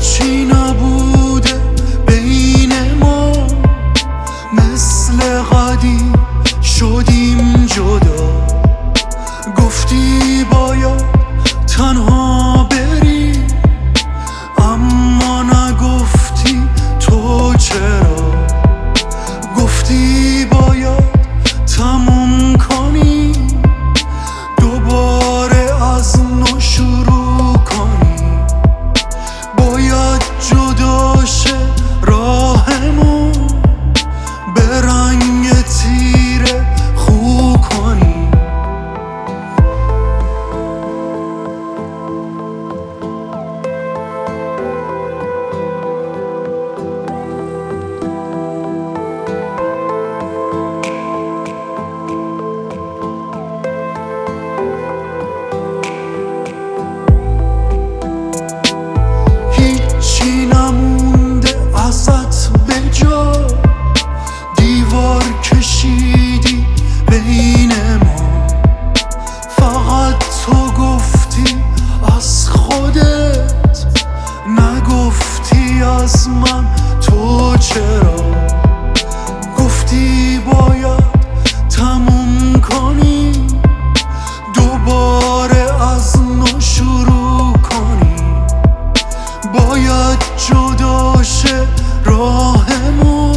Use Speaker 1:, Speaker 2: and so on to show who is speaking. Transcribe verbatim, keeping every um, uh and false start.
Speaker 1: هیچی نبوده بین ما، مثل قدیم شدیم جدا. گفتی باید تنها بری، اما نگفتی تو چرا. گفتی باید تموم کنی، دوباره از نو شروع کنی. باید جدا شه راهمون، به رنگ تیره خو کنی. هیچی نمونده ازت به جا، دیوار کشیدی بین ما. فقط تو گفتی از خودت، نگفتی از من تو چرا. گفتی باید تموم کنی، دوباره از نو شروع کنی. باید جدا شه راهمون،